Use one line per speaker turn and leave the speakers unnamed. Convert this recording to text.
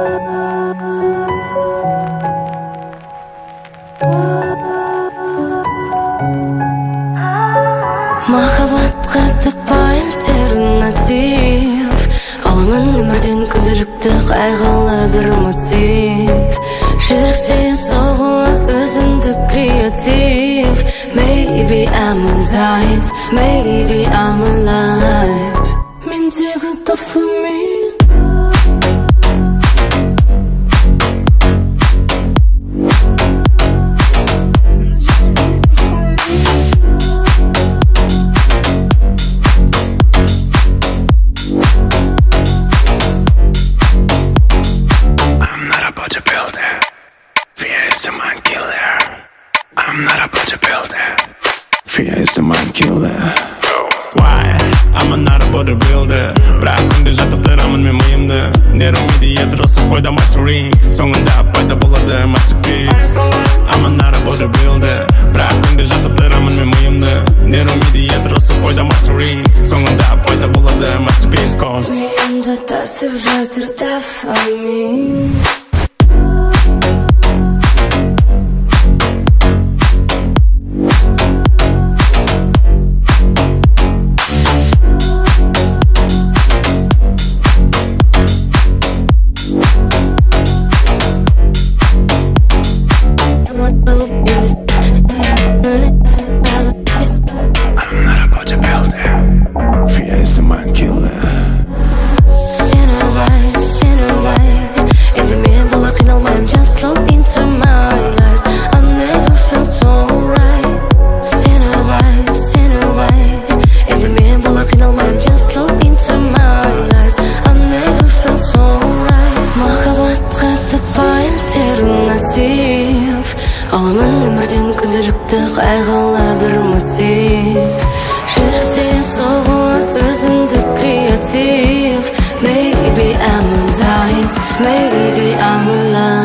Махаббатқа таппай альтернатив, аламын өмірден күнделікті қайғылы бір мотив. Жүректе соғылады өзіндік креатив. Maybe I'm untied, maybe I'm alive. Мендегі дофамин.
I'm not a bodybuilder. Fear is the mind killer. Why? I'm not a bodybuilder. бірақ күнде жаттықтырамын мен миымды. Нейромедиатор осы бойда мастering. Соңында пайда болады masterpiece. I'm not a bodybuilder. бірақ күнде жаттықтырамын мен миымды. Нейромедиатор осы бойда mastering. Соңында пайда болады masterpiece.
Миымды тасып жатыр дофамин. Аламын өмірден күнделікті қайғылы бір мотив. Жүректе соғылады өзіндік креатив. Maybe I'm untied, maybe I'm alive.